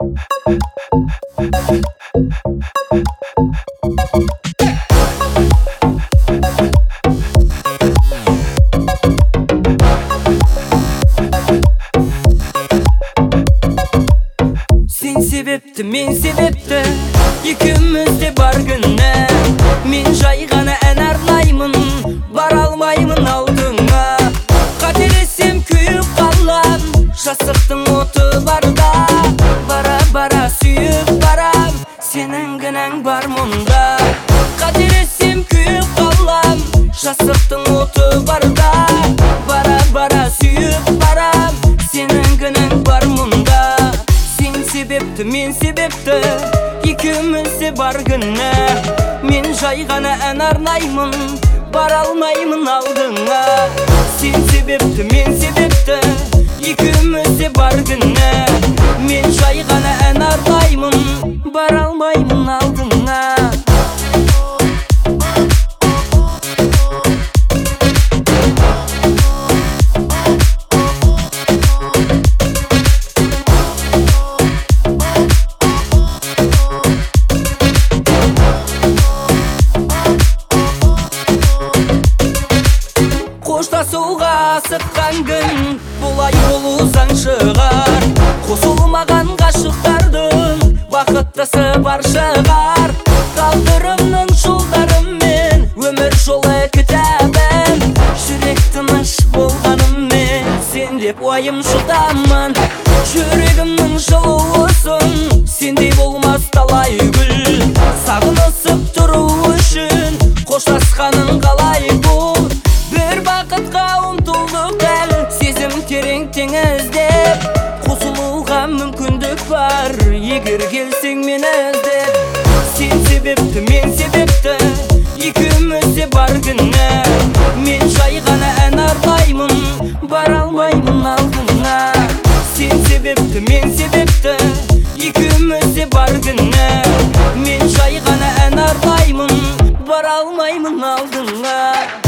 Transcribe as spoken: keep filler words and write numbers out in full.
Sen sebepti, men sebepti, ikimiz de бар күнне. Мен жай ғана ән арнаймын, бара алмаймын алдыңа. Қателесем күйіп қалам, жасықтың оты барда. Бара-бара сүйіп барам, сенің кінәң бар мұнда. Қателесем күйіп қалам, жасықтың оты барда. Бара-бара сүйіп барам, сенің кінәң бар мұнда. Сен себепті, мен себепті, ikimiz de бар күнне. Мен жай ғана ән арнаймын, бара алмаймын алдыңа. Сен себепті, мен себепті, ikimiz de бар күнне. Мен жай ғана ән арнаймын, бара алмаймын алдыңа. Қоштасуға асыққан күн, бұлай болу заң шығар. Қосылмаған ғашықтардың бақыттысы бар шығар. Тағдырымның жолдарымен өмір жолы кітабым. Жүрек тыныш болғаныммен сен деп уайым жұтамын. Жүрегімнің жылуысын сендей болмас талай гүл. Сағынысып тұру үшін қоштасқаның қалай бұл. Бір бақытқа ұмтылдық дәл, сезім терең теңіздеп. Қосылуға мүмкіндік бар, егер келсең мені іздеп. Сен себепті, мен себепті, ikimiz de бар күнне. Мен жай ғана ән арнаймын, бара алмаймын алдыңа. Сен себепті, мен себепті, ikimiz de бар күнне. Мен жай ғана ән арнаймын, бара алмаймын алдыңа.